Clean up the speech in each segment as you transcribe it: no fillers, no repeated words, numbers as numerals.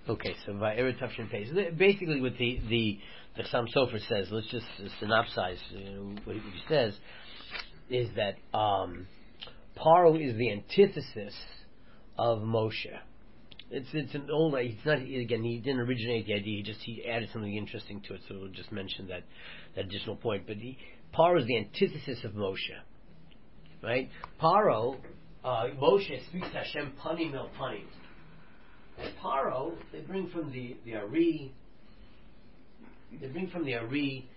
Okay, so Va'era Tafshin Pei. So basically, what the Chassam Sofer says, let's just synopsize what he says, is that Paro is the antithesis of Moshe. It's an old. It's not, again. He didn't originate the idea. He added something interesting to it. So we'll just mention that additional point. But Paro is the antithesis of Moshe, right? Paro, Moshe speaks to Hashem panim el panim. And Paro, they bring from the Ari. They bring from the Ari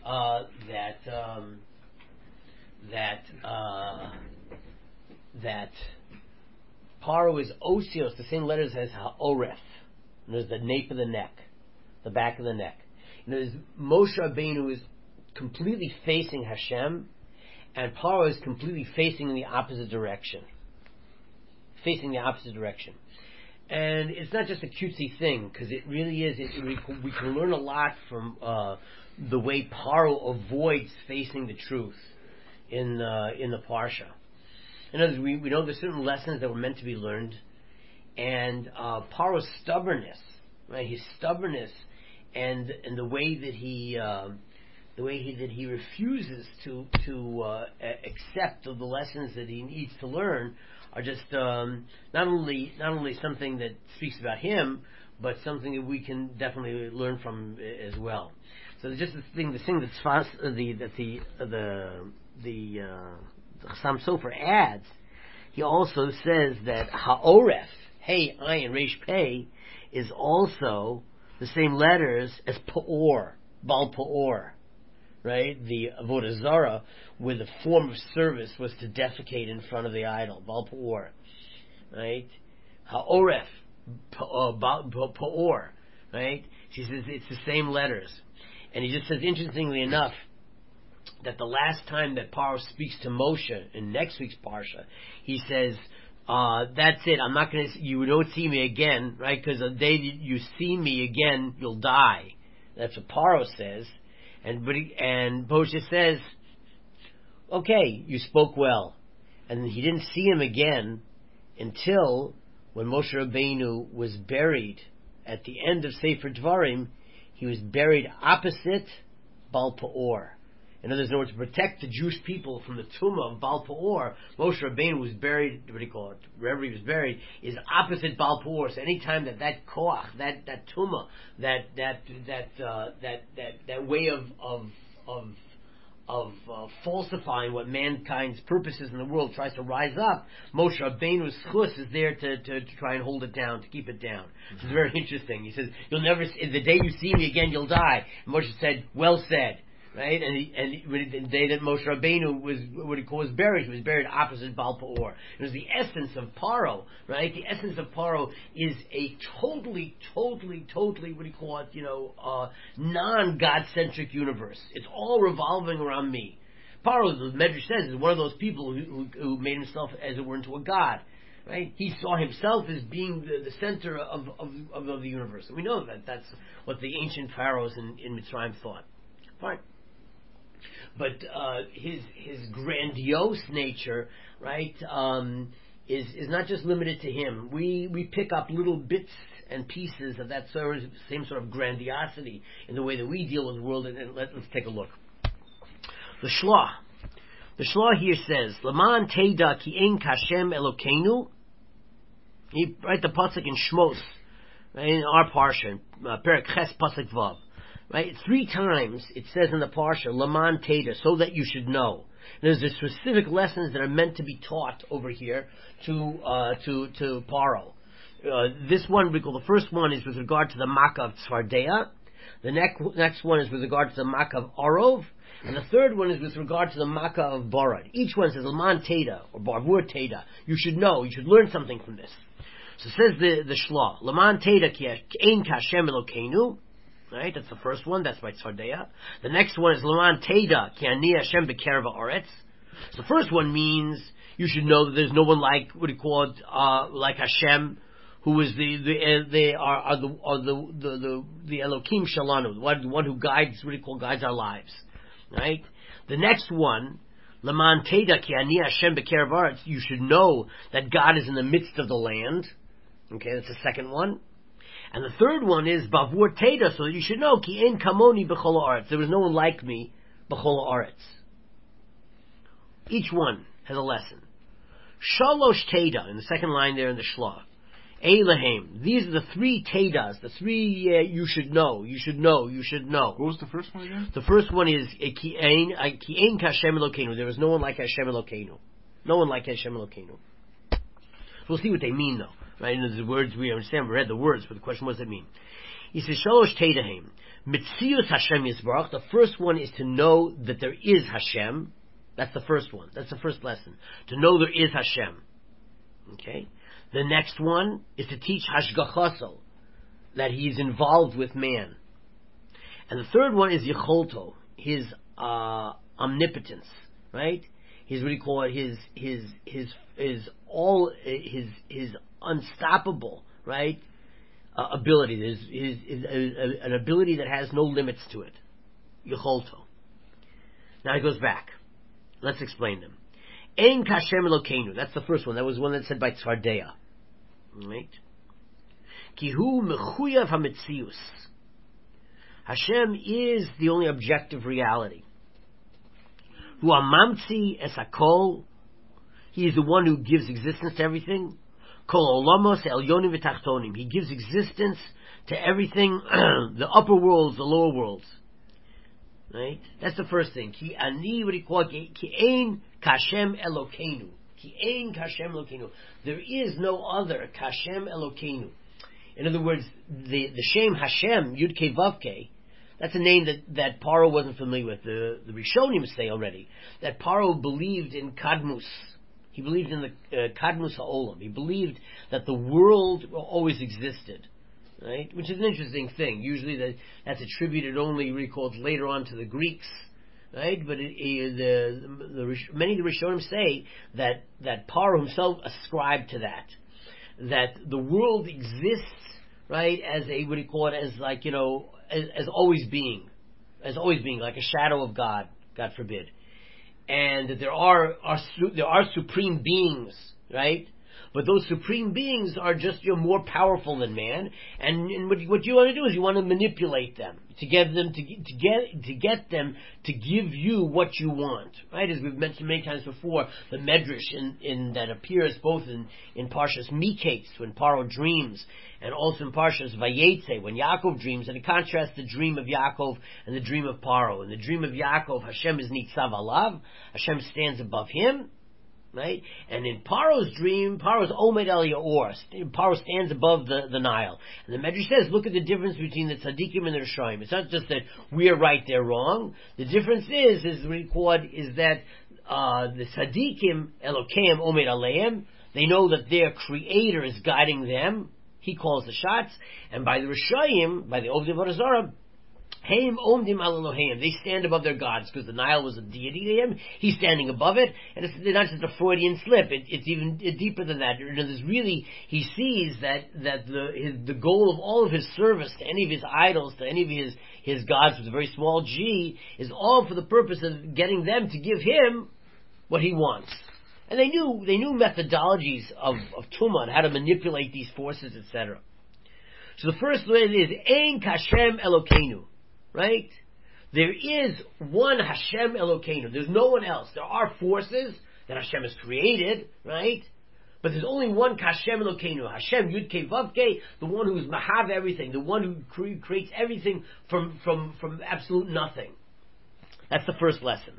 that Paro is osios, the same letters as ha'oref. And there's the nape of the neck, the back of the neck. And there's Moshe Rabbeinu is completely facing Hashem, and Paro is completely facing in the opposite direction. Facing the opposite direction. And it's not just a cutesy thing, because it really is. We can learn a lot from the way Paro avoids facing the truth in the Parsha. In other words, we know there's certain lessons that were meant to be learned, and Paro's stubbornness, right? His stubbornness and the way that he refuses to accept the lessons that he needs to learn are just not only something that speaks about him, but something that we can definitely learn from as well. So just the thing the Chassam Sofer adds, he also says that Ha'oref, Hey, Ayin, Reish Pei, is also the same letters as Pa'or, Baal Pa'or, right? The Avodah Zarah, where the form of service was to defecate in front of the idol, Baal Pa'or, right? Ha'oref, Pa'or, right? She says it's the same letters. And he just says, interestingly enough, that the last time that Paro speaks to Moshe in next week's Parsha, he says, that's it, I'm not going to, you don't see me again, right? Because the day you see me again, you'll die. That's what Paro says. And Moshe says, okay, you spoke well. And he didn't see him again until when Moshe Rabbeinu was buried at the end of Sefer Dvarim. He was buried opposite Baal Pa'or. In other words, to protect the Jewish people from the tumah of Baal Pa'or, Moshe Rabbeinu was buried, what do you call it, wherever he was buried, is opposite Baal Pa'or. So anytime that koach, that tumah, that way of falsifying what mankind's purposes in the world tries to rise up, Moshe Rabbeinu's chus is there to try and hold it down, to keep it down. It's very interesting. He says, "You'll never, the day you see me again, you'll die." And Moshe said, "Well said." Right, the day that Moshe Rabbeinu was buried, he was buried opposite Baal Pa'or. It was the essence of Paro, right? The essence of Paro is a totally, what do you call it? Non-God-centric universe. It's all revolving around me. Paro, the Medrash says, is one of those people who made himself, as it were, into a god. Right? He saw himself as being the center of the universe. And we know that that's what the ancient pharaohs in Mitzrayim thought. Fine. But his grandiose nature, right, is not just limited to him. We pick up little bits and pieces of that same sort of grandiosity in the way that we deal with the world. And let's take a look. The Shloah here says, "Laman Teda ki ein kashem Elokeinu." He write the pasuk in Shmos, right, in our parsha, Perek Ches pasuk Vav. Right, 3 times it says in the Parsha, Laman Teda, so that you should know. There's the specific lessons that are meant to be taught over here to Paro. This one, the first one is with regard to the Makkah of Tzfardea. The next one is with regard to the Makkah of Arov. And the third one is with regard to the Makkah of Barad. Each one says, Laman Teda, or Bavur Teda. You should know, you should learn something from this. So says the Shloah, Laman Teda ki ein kashem Elokeinu. Right, that's the first one. That's by Tzfardea. The next one is Laman Teda Ki Ani Hashem B'Kerev Haaretz. So the first one means you should know that there's no one like, what do you call it, like Hashem, who is the Elokim Shalanu, the one who guides, what do you call, guides our lives. Right. The next one, Laman Teda Ki Ani Hashem B'Kerev Haaretz. You should know that God is in the midst of the land. Okay, that's the second one. And the third one is Bavur Teda, so that you should know, Ki ein kamoni b'chol haaretz. There was no one like me, b'chol haaretz. Each one has a lesson. Shalosh Teda, in the second line there in the Shlah. Eilahem. These are the three Tedas, the three you should know, you should know, you should know. What was the first one again? The first one is Ki ein kashem Elokeinu. There was no one like Hashem Elokeinu. No one like Hashem Elokeinu. So we'll see what they mean though. Right? And the words we understand, we read the words, but the question, what does it mean? He says, Shalosh Tedahem. Mitzius Hashem Yisbarach. The first one is to know that there is Hashem. That's the first one. That's the first lesson. To know there is Hashem. Okay? The next one is to teach Hashgachaso, that he is involved with man. And the third one is Yecholto, his omnipotence, right? His, what do you call it? His unstoppable, right? Ability. His an ability that has no limits to it. Yecholto. Now he goes back. Let's explain them. Ein kashem Elokeinu. That's the first one. That was one that said by Tzvardeya. Right? Ki hu mechuyav hametzius. Hashem is the only objective reality. Hu amamtzi es hakol. He is the one who gives existence to everything. Kol olamos elyonim v'tachtonim. He gives existence to everything, the upper worlds, the lower worlds. Right? That's the first thing. Ki ani, what do you call it? Ki ein kashem Elokeinu. Ki ein kashem Elokeinu. There is no other kashem Elokeinu. In other words, the Shem Hashem, Yud Kei Vav Kei, that's a name that Paro wasn't familiar with. The Rishonim say already that Paro believed in Kadmus. He believed in the Kadmus HaOlam. He believed that the world always existed. Right? Which is an interesting thing. Usually that's attributed only, recalled later on to the Greeks. Right? But many of the Rishonim say that Paro himself ascribed to that the world exists, right, as a, what do you call it, as like, as always being, like a shadow of God, God forbid. And that there are supreme beings, right? But those supreme beings are just more powerful than man, and what you want to do is you want to manipulate them to get them to get them to give you what you want, right? As we've mentioned many times before, the medrash in that appears both in Parshas Miketz when Paro dreams, and also in Parshas Vayetze when Yaakov dreams, and it contrasts the dream of Yaakov and the dream of Paro. In the dream of Yaakov, Hashem is nitzav alav, Hashem stands above him. Right? And in Paro's dream, Paro's Omed El Yaor, Paro stands above the Nile. And the Medrash says, look at the difference between the Tzaddikim and the Rishonim. It's not just that we're right, they're wrong. The difference is that the Tzaddikim, Elokeim Omed Aleim, they know that their Creator is guiding them. He calls the shots. And by the Rishonim, by the Ovdei Avodah Zarah, Heim omdim al Elohim. They stand above their gods because the Nile was a deity to him. He's standing above it, and it's not just a Freudian slip. It's even deeper than that. There's really, he sees that the goal of all of his service to any of his idols, to any of his gods with a very small g, is all for the purpose of getting them to give him what he wants. And they knew methodologies of Tumah and how to manipulate these forces, etc. So the first one is Ein Kashem Elokeinu. Right? There is one Hashem Elokeinu. There's no one else. There are forces that Hashem has created, right? But there's only one Hashem Elokeinu. Hashem Yud Kei Vav Kei, the one who is Mahav everything, the one who creates everything from absolute nothing. That's the first lesson.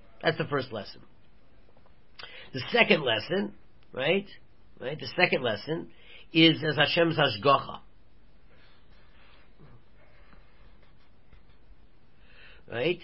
The second lesson, right? The second lesson is as Hashem's Hashgacha. Right?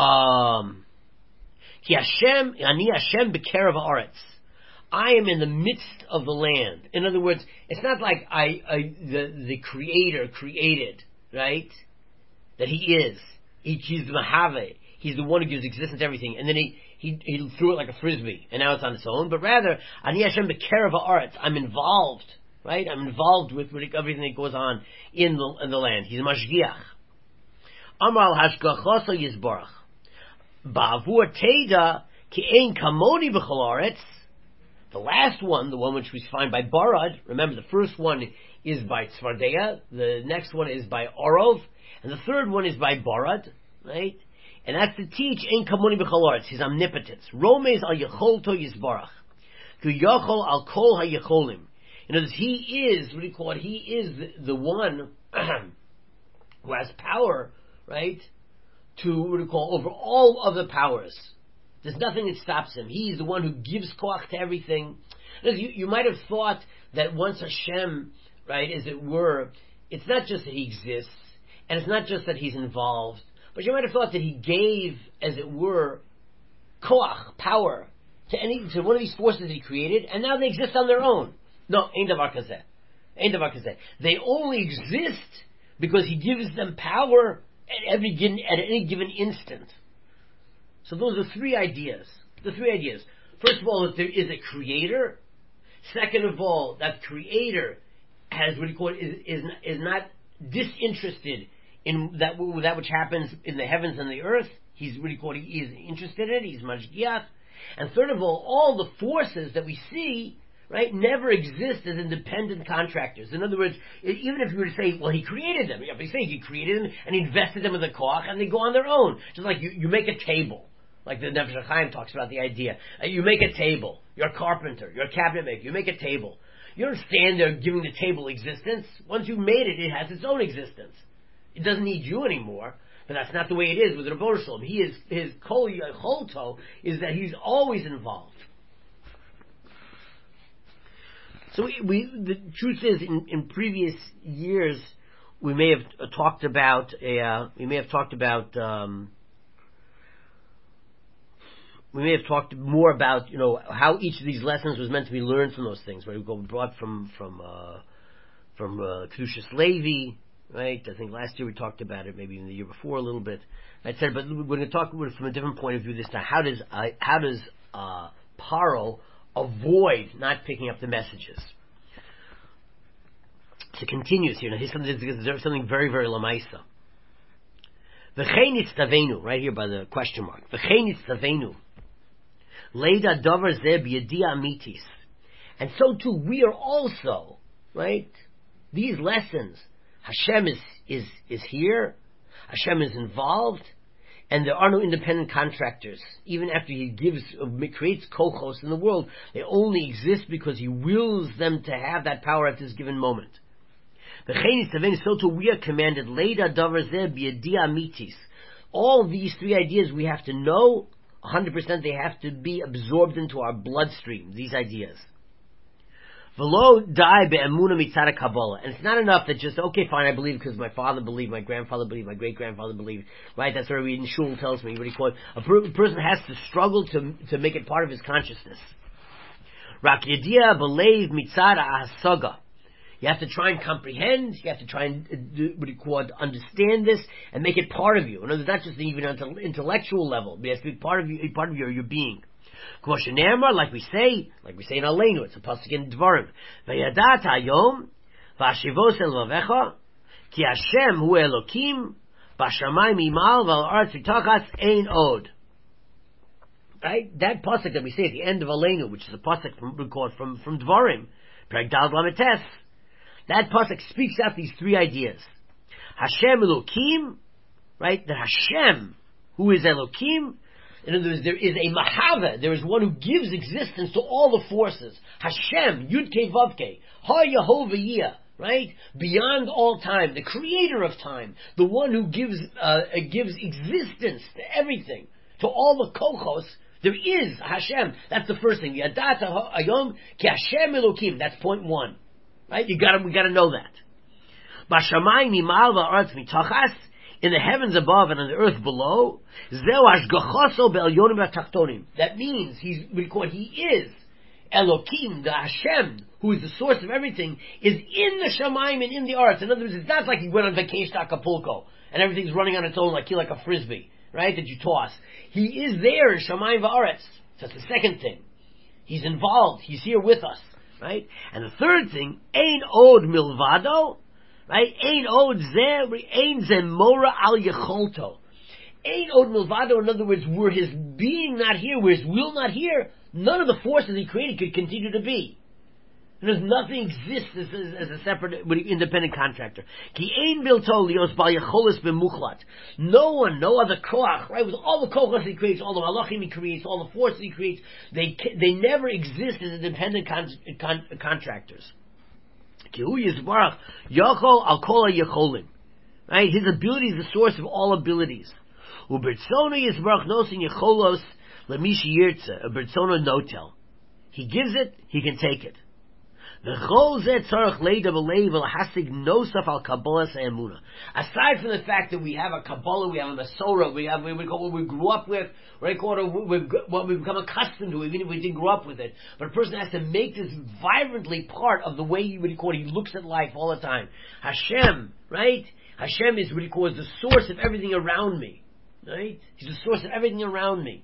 Ki Hashem, ani Hashem b'kerev haaretz. I am in the midst of the land. In other words, it's not like the Creator created, right? That He is. He's the Mahave. He's the one who gives existence to everything. And then he threw it like a frisbee, and now it's on its own. But rather, ani Hashem b'kerev haaretz. I'm involved, right? I'm involved with everything that goes on in the land. He's a mashgiach. Amar hashgachoso yizbarach. Ba'avur teda ki ein kamoni b'chol haaretz. The last one, the one which we find by Barad, remember the first one is by Tzvardeya, the next one is by Orov, and the third one is by Barad, right? And that's to teach Ein Kamoni B'chol Haaretz, his omnipotence. Romez al Yecholto Yisbarach. Ku Yochol al Kol HaYecholim. In other words, he is, what do you call it? He is the one who has power, right, to, what do you call, over all other powers. There's nothing that stops him. He's the one who gives koach to everything. You might have thought that once Hashem, right, as it were, it's not just that he exists, and it's not just that he's involved, but you might have thought that he gave, as it were, koach, power, to one of these forces that he created, and now they exist on their own. No, ein davar kazeh. Ein davar kazeh. They only exist because he gives them power at any given instant. So those are three ideas. The three ideas. First of all, that there is a creator. Second of all, that creator has what you call is not disinterested in that which happens in the heavens and the earth. He's what you call he is interested in it. He's mashgiach. And third of all the forces that we see, right, never exist as independent contractors. In other words, even if you were to say, well, he created them, but you say he created them and he invested them in the koach, and they go on their own. Just like you make a table, like the Nefesh HaChaim talks about the idea. You make a table. You're a carpenter. You're a cabinet maker. You make a table. You don't stand there giving the table existence. Once you've made it, it has its own existence. It doesn't need you anymore. But that's not the way it is with Rebbeinu Shalom. His kol yecholto is that he's always involved. So the truth is, in previous years, we may have talked about more about how each of these lessons was meant to be learned from those things. Right, we brought from Kedushas Levi. Right, I think last year we talked about it, maybe even the year before a little bit. I said, but we're going to talk from a different point of view this time. How does Paro avoid not picking up the messages? So it continues here. Now here's something very, very lamaisa. V'chein itztavenu, right here by the question mark. V'chein itztavenu, leida davar zeh b'yedi amitis. And so too, we are also, right, these lessons, Hashem is here, Hashem is involved, and there are no independent contractors. Even after he creates kochos in the world, they only exist because he wills them to have that power at this given moment. So too we are commanded, Leida davar zeh b'yedi amitis. All these three ideas we have to know, 100% they have to be absorbed into our bloodstream, these ideas. V'lo dai be'emuna mitzad Kabbalah. And it's not enough that just, okay, fine, I believe because my father believed, my grandfather believed, my great-grandfather believed, right? That's what we in Shul tells me, what do you call it? A person has to struggle to make it part of his consciousness. Rak yedia b'leiv mitzad ha'hasaga. You have to try and comprehend, you have to try and understand this and make it part of you. In other words, not just even on an intellectual level, but it has to be part of you, part of your being. Like we say in Aleinu, it's a pasuk in Dvarim. Vayadat hayom v'ashivos el vavecha ki Hashem hu Elokim b'shamayim imal v'al aretz v'tachas ein od. Right? That pasuk that we say at the end of Aleinu, which is a pasuk from Dvarim, Perek Daled Lametes, that pasuk speaks out these three ideas. Hashem Elokim, right? That Hashem, who is Elokim, in other words, there is a Mahava, there is one who gives existence to all the forces. Hashem, Yud-Kei Vav-Kei, Ha-Yehovah-Yeh, right? Beyond all time, the creator of time, the one who gives existence to everything, to all the kochos. There is Hashem. That's the first thing. Yadat hayom ki Hashem Elokim. That's point one. Right? We gotta know that. Bashamayim mimal va'aretz mitachas, in the heavens above and on the earth below. Zeu hashgachaso be'elyonim v'tachtonim. That means he is Elokim, the Hashem, who is the source of everything, is in the Shamayim and in the earth. In other words, it's not like he went on vacation to Acapulco and everything's running on its own like a frisbee, right? That you toss. He is there in Shamayim va'aretz. That's the second thing. He's involved. He's here with us. Right? And the third thing, Ein od milvado, right? Ein od ein zemora al yecholto. Ein od milvado, in other words, were his being not here, were his will not here, none of the forces he created could continue to be. There's nothing exists as a separate, independent contractor. Ki ein bilto lios bal yacholis b'muchlat. No one, no other koach, right? With all the koachas he creates, all the malachim he creates, all the forces he creates, they never exist as independent contractors. Ki hu yizbarach yachol al kol yacholim. Right? His ability is the source of all abilities. Ubertsono yizbarach nosin yacholos lemishi yirtze. Ubertsono notel. He gives it, he can take it. Aside from the fact that we have a Kabbalah, we have a Masorah, we have what we grew up with, right? What we've become accustomed to, even if we didn't grow up with it. But a person has to make this vibrantly part of the way he looks at life all the time. Hashem, right? Hashem is what he calls the source of everything around me, right? He's the source of everything around me.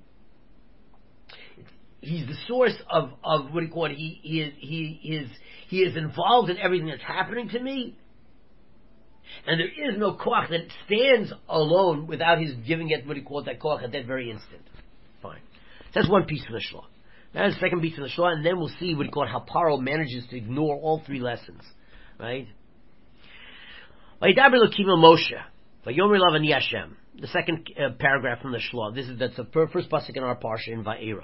He's the source of what he called. He is involved in everything that's happening to me, and there is no koach that stands alone without his giving it what he called that koach at that very instant. Fine, that's one piece from the shloah. That is the second piece from the shloah, and then we'll see what he called how Paro manages to ignore all three lessons. Right? Moshe. The second paragraph from the shloah. That's the first pasuk in our parsha in Va'era.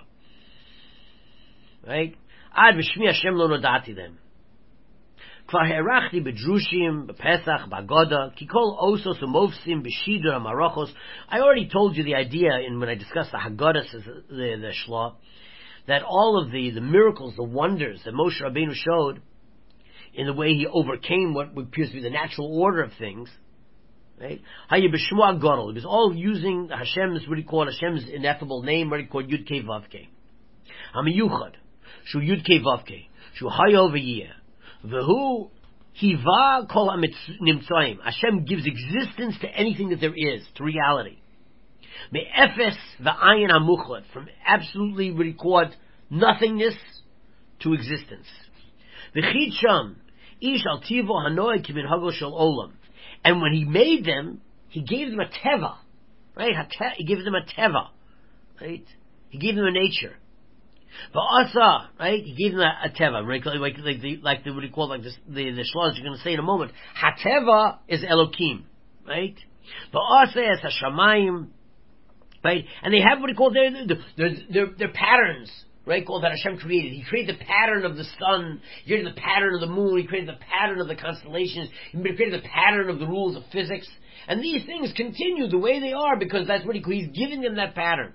Right? Ad v'shmi Hashem lo nodati them. Kvar herachti bedrushim, bepesach, bagoda, kikol osos umovsim, b'shidra, marachos. I already told you the idea when I discussed the Haggadah, the shloah, that all of the miracles, the wonders that Moshe Rabbeinu showed in the way he overcame what appears to be the natural order of things, right? Haye b'shmua gadol. It was all using Hashem's, what he called Hashem's ineffable name, what he called Yud Kei Vav Kei. Hamiyuchad. Shu Yud Kei Vav Kei, Shu Hayo V'Yeh, V'Hu Hiva Kol HaNimtzoim. Hashem gives existence to anything that there is, to reality. Me'efes V'Ayin HaMuchlat, from absolutely what he called nothingness to existence. V'Chid Sham, Ish Al Tivo Hanoi Kimin Hago Shel Olam. And when he made them, he gave them a teva, right? He gave them a teva, right? He gave them a nature. Va'asa, right? He gave them a teva, right? Like the what do you call like this, the shloah you're going to say in a moment. Hateva is Elokim, right? Va'asa is Hashamayim, right? And they have what he called their patterns, right? Called that Hashem created. He created the pattern of the sun. He created the pattern of the moon. He created the pattern of the constellations. He created the pattern of the rules of physics. And these things continue the way they are because that's what he's giving them that pattern.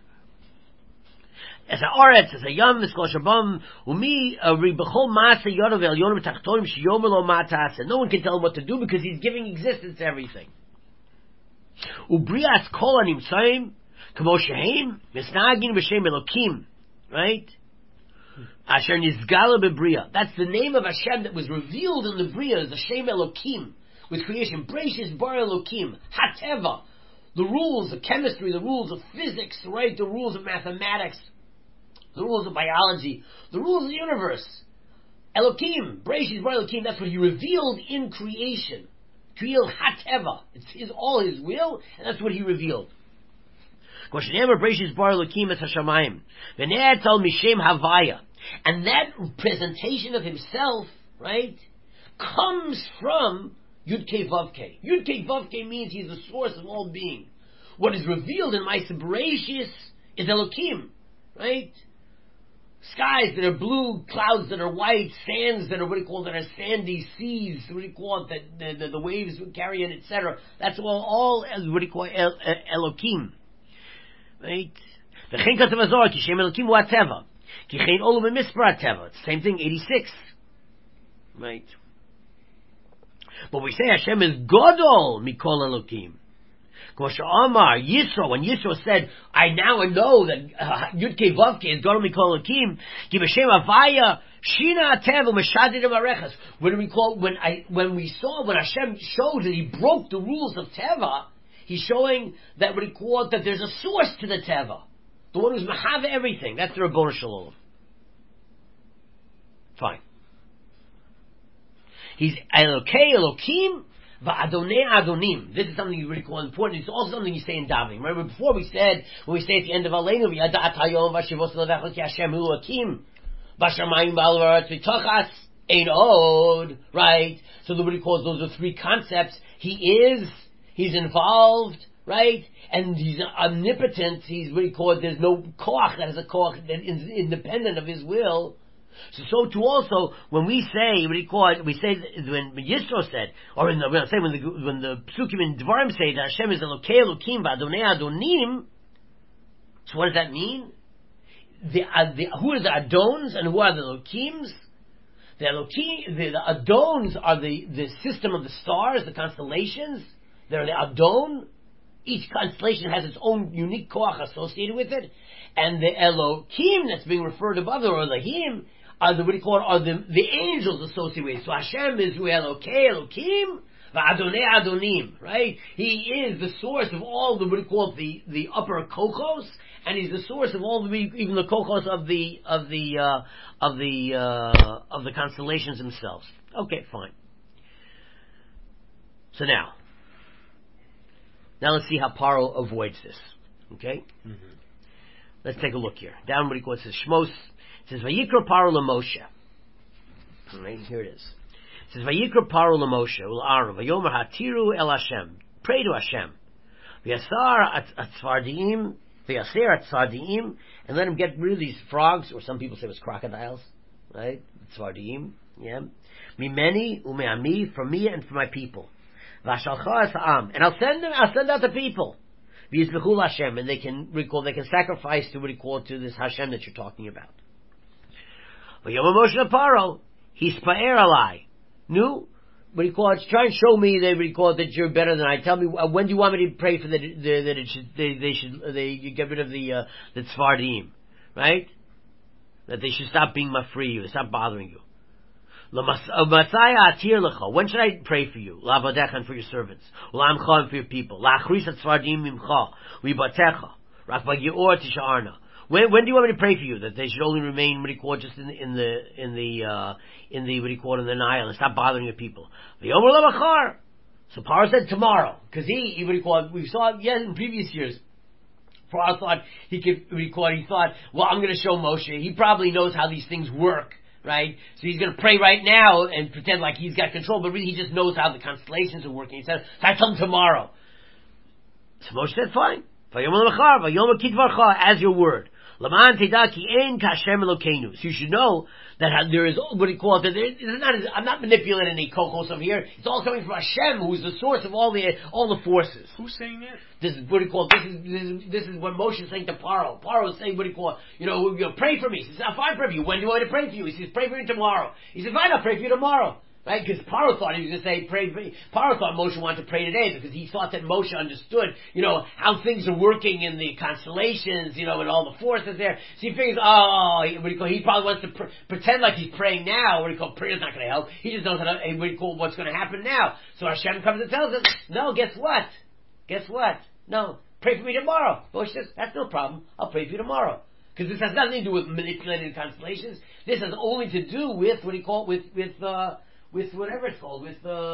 As a oretz, as a yom, as kol shabam, umi ribachol maaseh yodav el yonah b'tachtonim sheyomelo matas, and no one can tell him what to do because he's giving existence to everything. Ubrias kol animtzaim, kamo shehem, misnagin b'shem Elokim, right? Asher nizgala b'bria. That's the name of Hashem that was revealed in the bria, as the Shem Elokim, with creation. Breishis bar Elokim, hateva, the rules of chemistry, the rules of physics, right? The rules of mathematics, the rules of biology, the rules of the universe. Elokim, Breishis bar Elokim, that's what he revealed in creation. Creal hateva. It's all his will, and that's what he revealed. Breishis bar Elokim es hashamayim. V'ne'etal mishem havaya. And that presentation of himself, right, comes from Yud Kei Vav Kei. Yud Kei Vav Kei means he's the source of all being. What is revealed in Ma'aseh Bereishis is Elokim, right? Skies that are blue, clouds that are white, sands that are what do you call that are sandy, seas, what do you call it, that the waves would carry it, etc. That's all what do you call Elokim, right? V'chein katav hazor ki shem Elokim hu hateva ki chein olu v'mispar hateva. It's the same thing, 86, right? But we say Hashem is Godol mikol Elokim. Kosher Amar Yisro, when Yisro said, "I now know that Yud Kei Vav Kei is Godol mikol Elokim," Ki b'shem Avaya Shina Ateva Meshadidim Arechas. When Hashem showed that He broke the rules of Teva, He's showing that what He called that there's a source to the Teva, the one who's Mahava everything. That's the Rabbonu Shalom. Fine. He's Elokei Elokim va'Adonai Adonim. This is something you really call important. It's also something you say in davening. Remember before when we say at the end of Aleinu, V'yadat hayom v'shivos levechot ki Hashem hu Elokim v'shamayim v'al v'aretz v'tochas. Ein Od, right? So what he calls those are three concepts. He's involved, right? And he's omnipotent. He's what he calls, there's no koach that has a koach that is independent of his will. So too also, when we say, what he called, we say, when Yisro said, or when the Psukim in Dvarim say that Hashem is Elokei Elokim v'Adonai Adonim, so what does that mean? Who are the Adons and who are the Elokims? The Adons are the system of the stars, the constellations. They're the Adon. Each constellation has its own unique koach associated with it. And the Elokim that's being referred above, or Elohim, are the angels associated with it. So Hashem is Elokei Elokim, v'Adonai Adonim, right? He is the source of all the upper kochos, and he's the source of all even the kochos of the constellations themselves. Okay, fine. So now let's see how Paro avoids this. Okay? Mm-hmm. Let's take a look here. Down what he calls, it says Shmos. It says Vayikra Paro LaMoshe. Alright, here it is. It says Vayikra Paro LaMoshe Ul-Aaron Vayomer Hatiru El Hashem. Pray to Hashem. V'yasar Atzvardiim V'yaser Atzvardiim, and let him get rid of these frogs, or some people say it was crocodiles, right? Tzvardiim, yeah. Mimeni ume'ami, from me and from my people. V'ashalcha es'am, and I'll send out the people. V'yizbechu Hashem, and they can sacrifice to what he called to this Hashem that you're talking about. V'yom Moshe Paro, hispa'er alai. Nu, what he called, try and show me that you're better than I. Tell me, when do you want me to pray for they get rid of the Tzvardim, right? That they should stop being mafri, stop bothering you. When should I pray for you? La'avadecha, and for your servants. La'amcha, and for your people. La'achris Tzvardim mimcha, u'ibatecha. Rak b'gior tisha'arna. When do you want me to pray for you? That they should only remain, what do you call, just in the what do you call, in the Nile, and stop bothering your people. So Paro said tomorrow, because he what do you call, we saw in previous years, Paro thought he thought, well, I'm going to show Moshe. He probably knows how these things work, right? So he's going to pray right now and pretend like he's got control, but really he just knows how the constellations are working. He said, I tell him tomorrow. So Moshe said, fine. As your word. So you should know that there is, what do you call it, I'm not manipulating any kokos over here. It's all coming from Hashem, who's the source of all the forces. Who's saying it? This is what do you call it, this is what Moshe is saying to Paro. Paro is saying, what do you call it, pray for me. He says, I'll fine pray for you. When do you want me to pray for you? He says, pray for me tomorrow. He says, fine, I'll pray for you tomorrow. Right? Because Paro thought he was going to say, pray for me. Paro thought Moshe wanted to pray today because he thought that Moshe understood, how things are working in the constellations, and all the forces there. So he figures, he probably wants to pretend like he's praying now. Prayer's not going to help. He just knows what's going to happen now. So Hashem comes and tells him, no, guess what? No, pray for me tomorrow. Moshe says, that's no problem. I'll pray for you tomorrow. Because this has nothing to do with manipulating constellations. This has only to do with, with whatever it's called,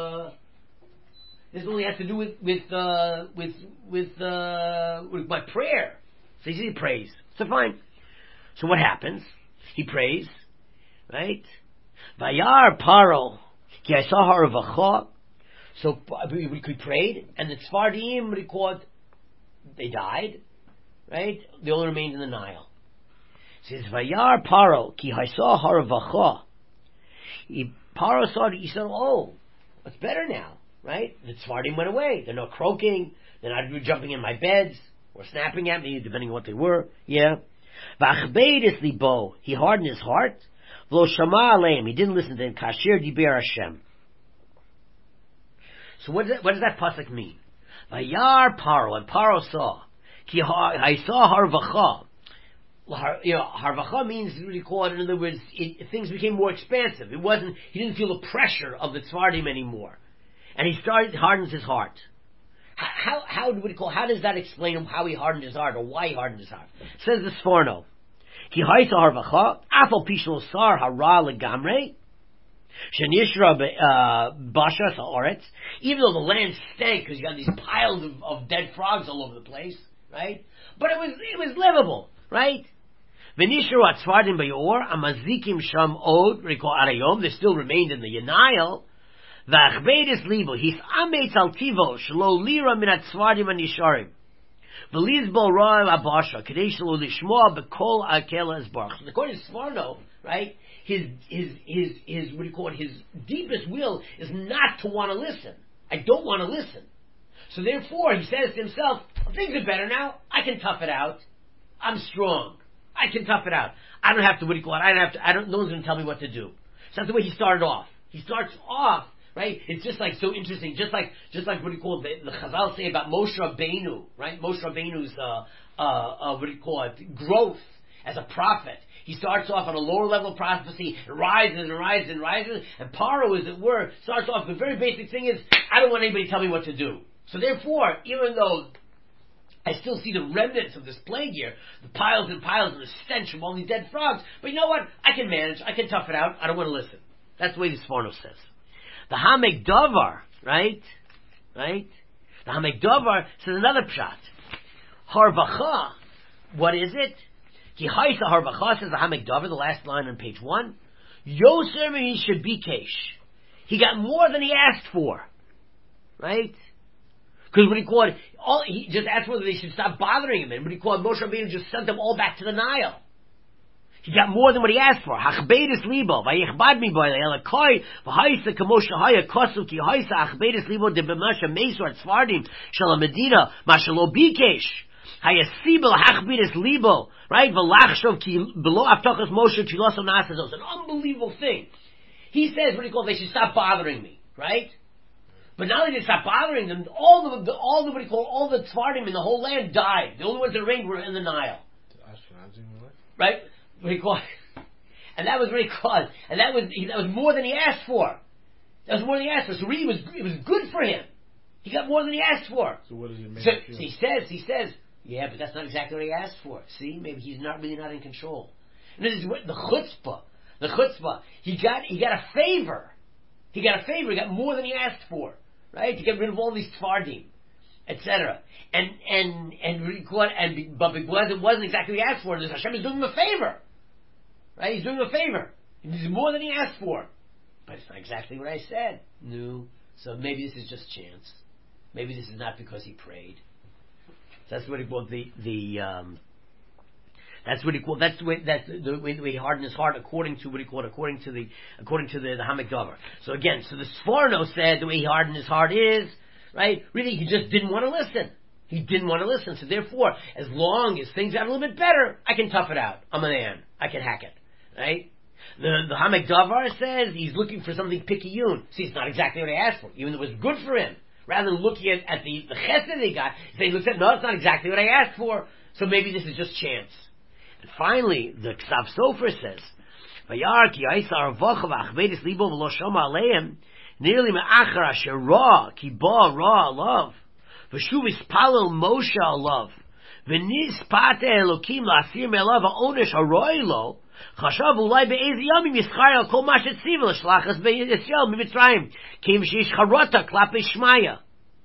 this only has to do with my prayer. So he prays. So fine. So what happens? He prays, right? Vayar Paro, ki I saw her vacha. So we prayed, and the Tzvardim record, they died, right? They all remained in the Nile. It says Vayar Paro, ki I saw her vacha. Paro saw it, he said, oh, it's better now, right? The Tzvardim went away. They're not croaking. They're not jumping in my beds or snapping at me, depending on what they were. Yeah. V'achbeid is libo. He hardened his heart. V'lo shama aleim. He didn't listen to him. Kasher diber Hashem. So what does that pasuk mean? Vayar Paro, and Paro saw. I saw harvacha. Harvacha means, what do you call it? In other words, things became more expansive. He didn't feel the pressure of the Tzvardim anymore. And he hardens his heart. How does that explain how he hardened his heart, or why he hardened his heart? Says the Sforno, Ki haisa harvacha, afal pishlo sar hara legamre, shenishra bashas haaretz, even though the land stank, because you got these piles of dead frogs all over the place, right? But it was livable, right? V'nisharu atzvardim bayor, amazikim sham od, recall arayom, they still remained in the Nile. V'achbeidis libo, his ametz al tivo, shlo lira min atzvardim anisharim. V'lizbol ro'el abasha, kadei shlo lishmoa bekol akela esbarach. So according to Sforno, right, his, what do you call it, his deepest will is not to want to listen. I don't want to listen. So therefore, he says to himself, things are better now, I can tough it out. I'm strong. I can tough it out. I don't have to, what do you call it, no one's going to tell me what to do. So that's the way he started off. He starts off, right? It's just like so interesting, just like what do you call it, the Chazal say about Moshe Rabbeinu, right? Moshe Rabbeinu's, what do you call it, growth as a prophet. He starts off on a lower level of prophecy, and rises and rises and rises, and Paro, as it were, starts off, the very basic thing is, I don't want anybody to tell me what to do. So therefore, even though I still see the remnants of this plague here, the piles and piles and the stench from all these dead frogs. But you know what? I can manage. I can tough it out. I don't want to listen. That's the way the Sforno says. The Hamek Davar, right? The Hamek Davar says another pshat. Harvacha. What is it? Ki Haisa Harvacha says the Hamek Davar, the last line on page 1. Yoser Misha Bikesh. He got more than he asked for. Right? Because when he called, he just asked whether they should stop bothering him. And when he called, Moshe Rabbeinu just sent them all back to the Nile. He got more than what he asked for. Hachbeidus libo, vayichbad mi boy, elakoi, v'haisa kamosha haya kosu ki haisa hachbeidus libo de b'masha meisor tzvardim shel medina mashalo bikesh. Hayasibel hachbeidus libo, right? V'lachshov ki below avtachas Moshe tfiloso nasazos. An unbelievable thing. He says, what do you call it, they should stop bothering me, right? But now they stop bothering them. All the tzvardim in the whole land died. The only ones that remained were in the Nile. Right? What do you call it? And that was what he called. And that was more than he asked for. That was more than he asked for. So really, it was good for him. He got more than he asked for. So what does it mean? So he says, yeah, but that's not exactly what he asked for. See, maybe he's not in control. And this is what the chutzpah. He got a favor. He got more than he asked for. Right? To get rid of all these tfardim, etc. But because it wasn't exactly what he asked for, Hashem is doing him a favor. Right? He's doing him a favor. It's more than he asked for. But it's not exactly what I said. No. So maybe this is just chance. Maybe this is not because he prayed. So that's what he called that's the way he hardened his heart according to the Hamek Davar. So again, so the Sforno said the way he hardened his heart is, right, really he just didn't want to listen. He didn't want to listen. So therefore, as long as things got a little bit better, I can tough it out. I'm a man. I can hack it. Right? The Hamek Davar says he's looking for something pikiyun. See, it's not exactly what I asked for, even though it was good for him. Rather than looking at the chesed they got, he looks at, no, it's not exactly what I asked for, so maybe this is just chance. And finally, the Ksav Sofer says, "Vayar ki aisar v'chav achvedis libo v'lo shoma aleim nearly me'achar asher ra ki ba ra alav v'shuv ispalel Moshe alav v'nispate Elokim la'asir me'alav ha'onesh haroi lo chashav ulai be'ez yamim yischar al kol ma shetziva l'shlachas be'Yisrael mi'Mitzrayim kim sheish charota klape shmaya."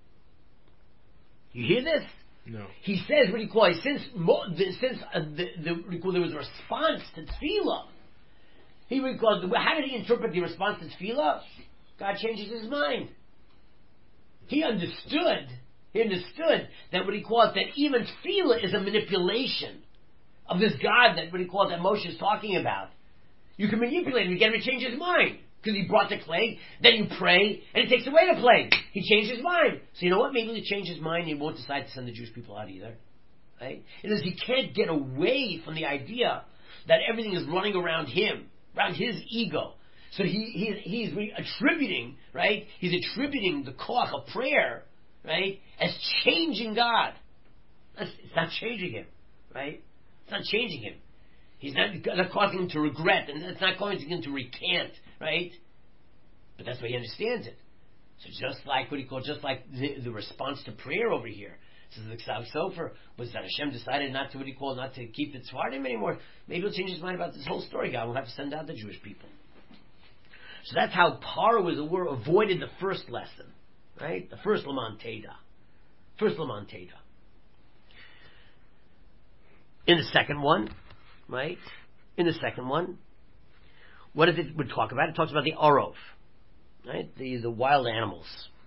You hear this? No. He says, what do you call it? Since there was a response to tefillah, how did he interpret the response to tefillah? God changes his mind. He understood that what he called that even tefillah is a manipulation of this God that what he called that Moshe is talking about. You can manipulate him, you get him to change his mind. Because he brought the plague, then you pray, and he takes away the plague. He changed his mind. So you know what? Maybe he'll change his mind and he won't decide to send the Jewish people out either. Right? It is he can't get away from the idea that everything is running around him, around his ego. So he's attributing, right? He's attributing the koach of prayer, right, as changing God. It's not changing him, right? It's not changing him. He's not causing him to regret, and it's not causing him to recant, right? But that's why he understands it. So just like the response to prayer over here, says the Ksav Sofer, was that Hashem decided not to keep the Tzvardim anymore. Maybe he'll change his mind about this whole story. God will have to send out the Jewish people. So that's how Paro avoided the first lesson, right? The first Laman Teda. In the second one, right? In the second one, what does it would talk about? It talks about the Arov, right? The wild animals.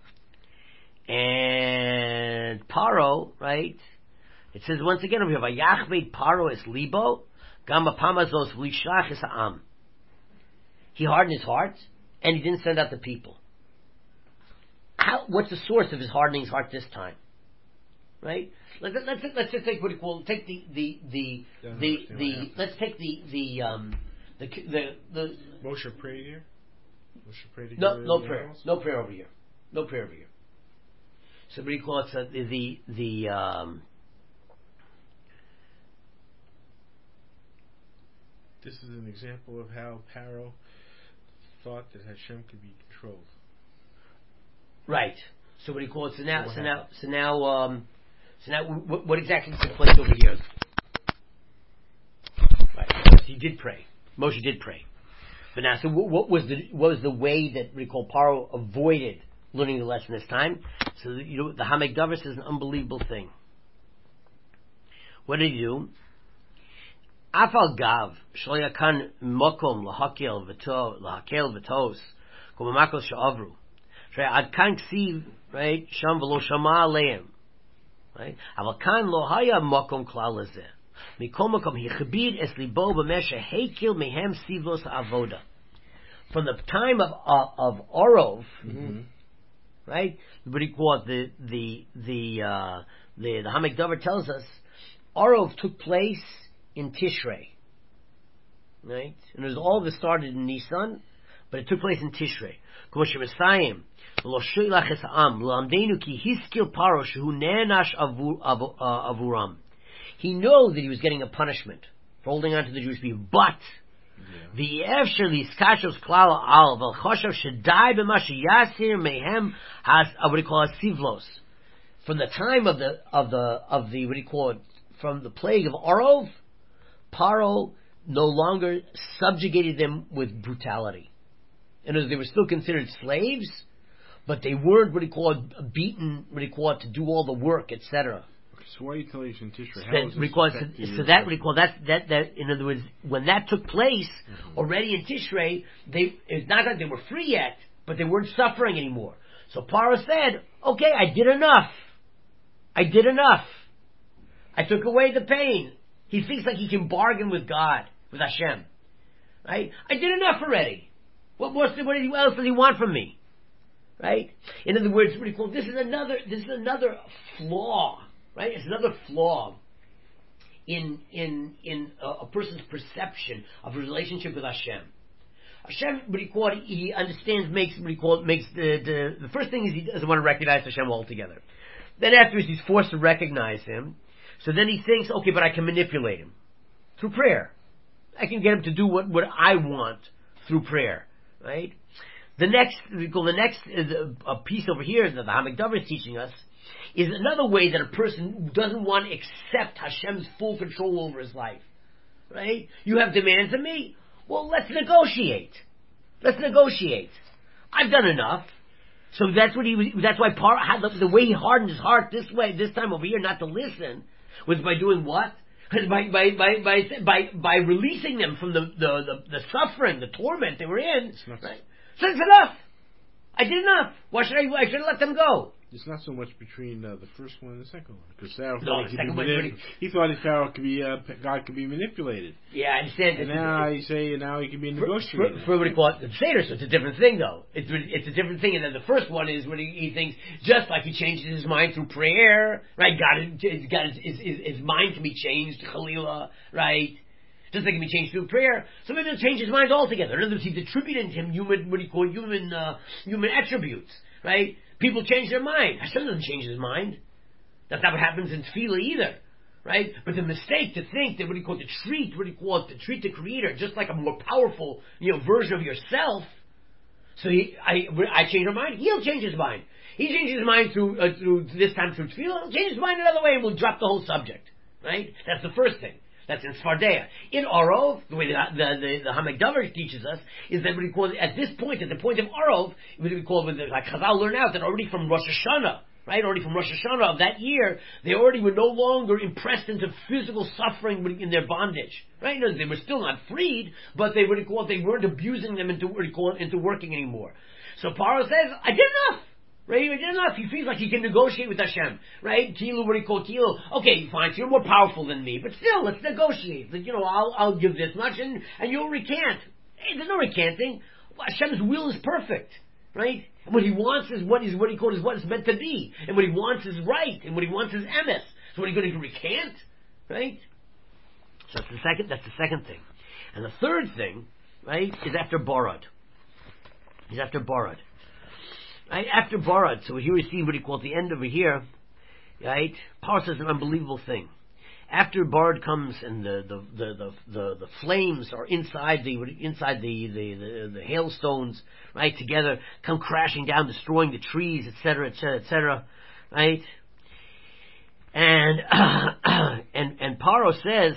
And Paro, right? It says once again over here, Vayachbeit Paro es libo, gam apamazos v'lishlach es ha'am. He hardened his heart, and he didn't send out the people. What's the source of his hardening his heart this time? Right? Let's just take what you call let's take the Moshe prayed here. Moshe prayed no prayer over here. No prayer over here. So what do you call it? This is an example of how Paro thought that Hashem could be controlled. Right. So what do you call it? So now, what exactly took place over here? Right. So he did pray. Moshe did pray. But now, so what was the way that we call Paro avoided learning the lesson this time? So the Hamek Davar is an unbelievable thing. What did he do? Afal gav shloyakan mokom lahakel v'tos kumamakos she'avru. Ad kan ksiv, right? Sham v'lo shama aleim, right? Aval kan lo haya mokom klal lezeh. Mikom mokom hichbid es libo b'meshe hekel mehem sivlos avoda. From the time of Orov, right? What do you call it? The Hamek Davar tells us Orov took place in Tishrei, right? And it was all of it started in Nisan, but it took place in Tishrei. He knew that he was getting a punishment for holding on to the Jewish people, but the from the time of the what do you call it, from the plague of Orov, Paro no longer subjugated them with brutality. In other words, they were still considered slaves, but they weren't what do you call it, beaten, what do you call it, to do all the work, etc. So why are you telling us in Tishrei? That in other words, when that took place, already in Tishrei, it's not that they were free yet, but they weren't suffering anymore. So Paro said, okay, I did enough. I took away the pain. He thinks like he can bargain with God, with Hashem. Right? I did enough already. What else does he want from me? Right? In other words, what do you call it? This is another flaw. Right? It's another flaw in a person's perception of a relationship with Hashem. Hashem, what do you call it? He understands, the first thing is he doesn't want to recognize Hashem altogether. Then afterwards he's forced to recognize him. So then he thinks, okay, but I can manipulate him through prayer. I can get him to do what I want through prayer, right? The next piece over here that the Hamek Davar is teaching us is another way that a person doesn't want to accept Hashem's full control over his life, right? You have demands of me? Well, let's negotiate. I've done enough. So that's why Paro had the way he hardened his heart this time over here not to listen, was by doing what? By releasing them from the suffering, the torment they were in. Right? So it's enough. I did enough. Why should I should let them go? It's not so much between the first one and the second one, because he thought his power could be God could be manipulated. Yeah, I understand. And now you say now he can be negotiated. For what he calls the Seder, so it's a different thing, though. It's a different thing, and then the first one is when he thinks just like he changes his mind through prayer, right? His mind can be changed, Chalila, right? Just like it can be changed through prayer. So maybe he'll change his mind altogether. In other words, he's attributing to him human attributes, right? People change their mind. Hashem doesn't change his mind. That's not what happens in Tefillah either, right? But the mistake to think that to treat the Creator just like a more powerful, version of yourself. So I change my mind. He'll change his mind. He changes his mind through this time through Tefillah. He'll change his mind another way, and we'll drop the whole subject, right? That's the first thing. That's in Sfardea. In Orov, the way the Hamek Davar teaches us, is that at this point, at the point of Orov, like Chazal learn out that already from Rosh Hashanah, right? Already from Rosh Hashanah of that year, they already were no longer impressed into physical suffering in their bondage, right? No, they were still not freed, but they weren't abusing them into working anymore. So Paro says, I did enough. Right? He did enough. He feels like he can negotiate with Hashem. Right? Kilu, what do you call Kilu? Okay, fine, so you're more powerful than me, but still, let's negotiate. Like, I'll give this much and you'll recant. Hey, there's no recanting. Hashem's will is perfect. Right? And what he wants is what it's meant to be. And what he wants is right. And what he wants is emes. So what are you going to recant? Right? So that's the second thing. And the third thing, right, is after Barad. He's after Barad. Right? After Barad, so here we see what he calls the end over here, right? Paro says an unbelievable thing. After Barad comes and the flames are inside the hailstones, right, together, come crashing down, destroying the trees, etc., etc., etc., right? And Paro says,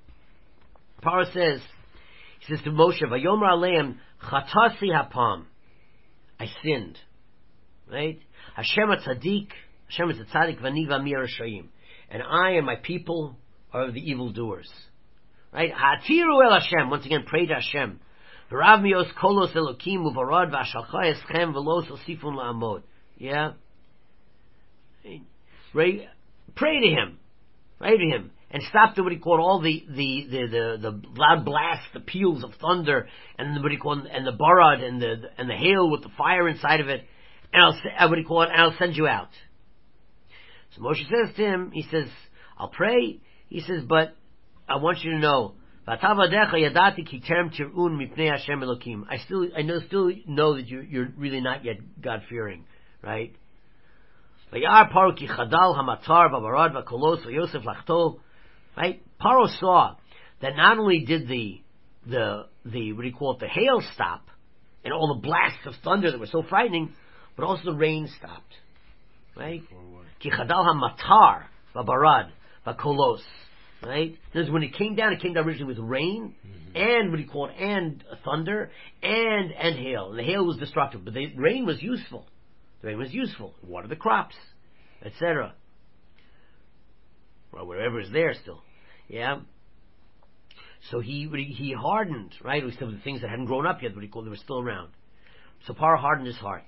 he says to Moshe, Vayomer Aleim Chatasi Hapam, I sinned. Right? Hashem tzaddik, Hashem is a tzaddik, v'ani v'ami rashayim, and I and my people are the evildoers. Right? Ha'atiru el Hashem, once again, pray to Hashem. V'rav mios kolos elokim uvarad v'ashalcha eschem v'lo sosifun la'amod. Yeah? Right? Pray to him. Pray to him. And stop what he called all the loud blasts, the peals of thunder, and what he called, and the barad, and the hail with the fire inside of it. And I'll send you out. So Moshe says to him, he says, I'll pray. He says, but I want you to know, I still know that you're really not yet God-fearing, right? Right? Paro saw that not only did the hail stop, and all the blasts of thunder that were so frightening, but also the rain stopped. Right? Ki chadal hamatar v'barad v'kolos. Right? Because when it came down originally with rain, and what he called, and thunder, and hail. And the hail was destructive, but the rain was useful. The rain was useful. It watered the crops, etc. Well, wherever is there still. Yeah? So he hardened, right? It was some of the things that hadn't grown up yet, what he called, they were still around. So Paro hardened his heart.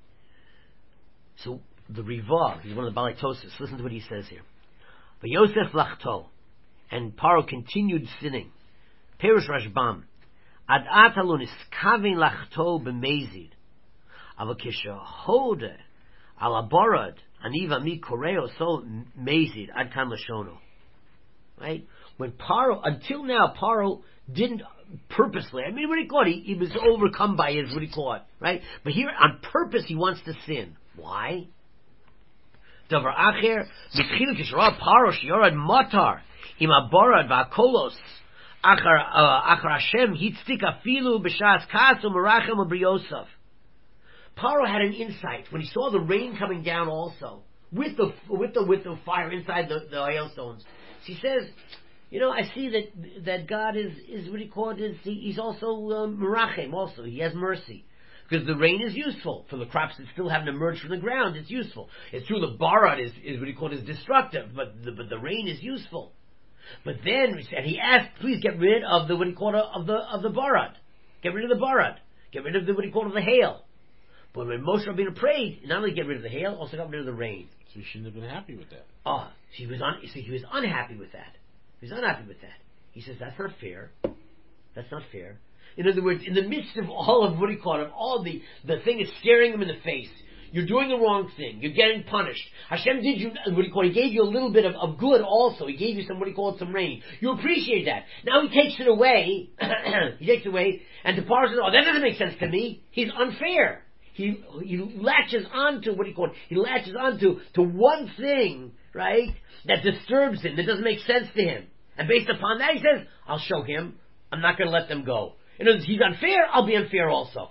So the Riva, he's one of the Balei Tosas. Listen to what he says here. V'Yosef lachto, and Paro continued sinning. Perush Rashbam, ad atalon iskavin lachto b'mezid, avakisha hode alaborad aniva mi koreo so mezid ad kan lashono. Right? When Paro, until now, Paro didn't purposely, what he called, he was overcome by his, what he called, right? But here, on purpose, he wants to sin. Why? Davar acher, mitchilu kishra Paro shiyorad matar, im aborad va'kolos, achar Hashem hitztik afilu b'shas kasu merachem u'briyosov. Paro had an insight when he saw the rain coming down also, with the fire inside the hailstones. So he says, I see that God is what he called, he's also merachem also, he has mercy. Because the rain is useful for the crops that still haven't emerged from the ground. It's useful. It's true the barad is what he called is destructive, but the rain is useful. But then he asked, please get rid of the what he called of the barad. Get rid of the barad. Get rid of what he called of the hail. But when Moshe Rabbeinu prayed, not only get rid of the hail, also got rid of the rain. So he shouldn't have been happy with that. He was unhappy with that. He was unhappy with that. He says that's not fair. That's not fair. In other words, in the midst of all of what he called it, all the thing is staring him in the face. You're doing the wrong thing. You're getting punished. Hashem did you what he called. He gave you a little bit of good also. He gave you some what he called some rain. You appreciate that. Now he takes it away. He takes it away, and the Paro says, "Oh, that doesn't make sense to me. He's unfair." He latches onto what he called. He latches onto one thing, right, that disturbs him, that doesn't make sense to him, and based upon that, he says, "I'll show him. I'm not going to let them go." In other words, he's unfair, I'll be unfair also.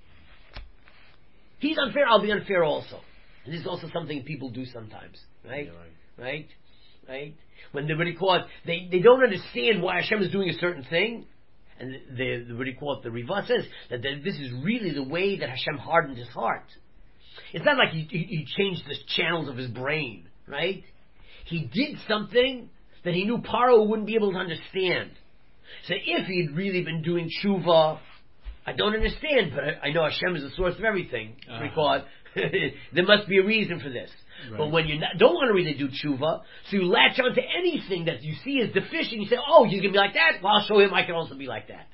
He's unfair, I'll be unfair also. And this is also something people do sometimes, right? Yeah, Right? When they they don't understand why Hashem is doing a certain thing, and the what do you call it? The Riva says that this is really the way that Hashem hardened his heart. It's not like he changed the channels of his brain, right? He did something that he knew Paro wouldn't be able to understand. So if he'd really been doing tshuva, I don't understand, but I know Hashem is the source of everything. Because there must be a reason for this. Right. But when you don't want to really do tshuva, so you latch onto anything that you see as deficient, you say, oh, he's going to be like that? Well, I'll show him I can also be like that.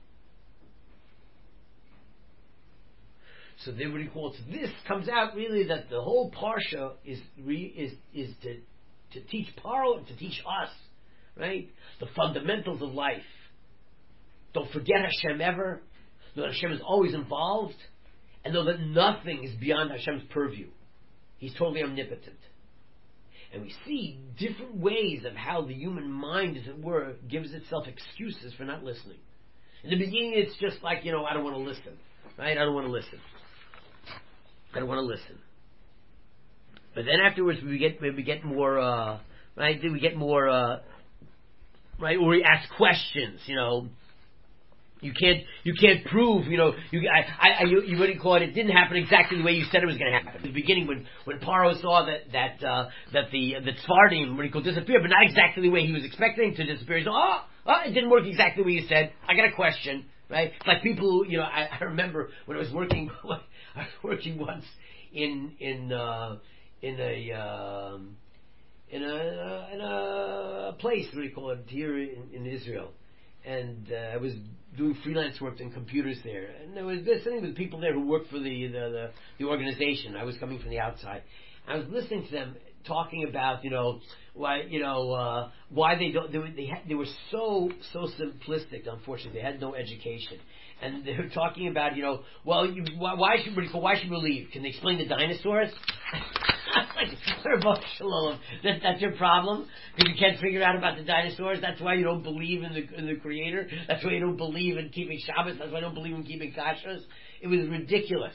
So then what he calls this comes out really that the whole parsha is to teach Paro and to teach us, right? The fundamentals of life. Don't forget Hashem ever. Know that Hashem is always involved, and know that nothing is beyond Hashem's purview. He's totally omnipotent. And we see different ways of how the human mind, as it were, gives itself excuses for not listening. In the beginning, it's just like, I don't want to listen, right? I don't want to listen. But then afterwards, we get more, right? We get more, right? Or we ask questions, You can't prove, you what do you call it? It didn't happen exactly the way you said it was going to happen. In the beginning, when Paro saw that the Tzfardim, disappeared, but not exactly the way he was expecting to disappear, he said, it didn't work exactly the way you said. I got a question, right? It's like people who, I remember when I was working once in a place, what do you call it, here in Israel. And I was doing freelance work in computers there, and I was listening with people there who worked for the organization. I was coming from the outside. I was listening to them talking about why they were so simplistic. Unfortunately, they had no education, and they were talking about why should we believe? Can they explain the dinosaurs? That's your problem because you can't figure out about the dinosaurs. That's why you don't believe in the Creator. That's why you don't believe in keeping Shabbos. That's why you don't believe in keeping kashrus. It was ridiculous.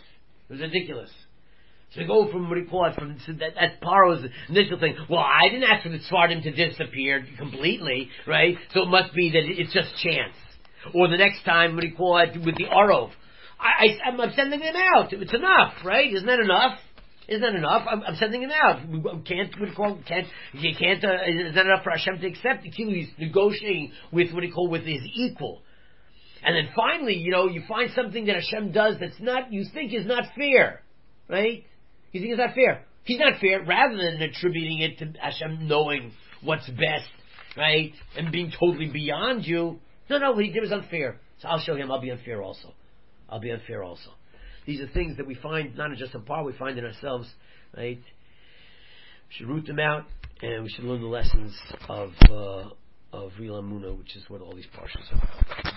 So we go from that's Paro's initial thing. Well, I didn't ask for the Tzfardim to disappear completely, right? So it must be that it's just chance. Or the next time, with the Arov, I'm sending them out. It's enough, right? Isn't that enough? I'm sending him out. Is that enough for Hashem to accept? He's negotiating with with his equal. And then finally, you find something that Hashem does you think is not fair, right? You think it's not fair. He's not fair, rather than attributing it to Hashem knowing what's best, right? And being totally beyond you. No, what he did was unfair. So I'll show him I'll be unfair also. These are things that we find not just in Paro, we find in ourselves, right? We should root them out, and we should learn the lessons of real Emunah, which is what all these parshas are.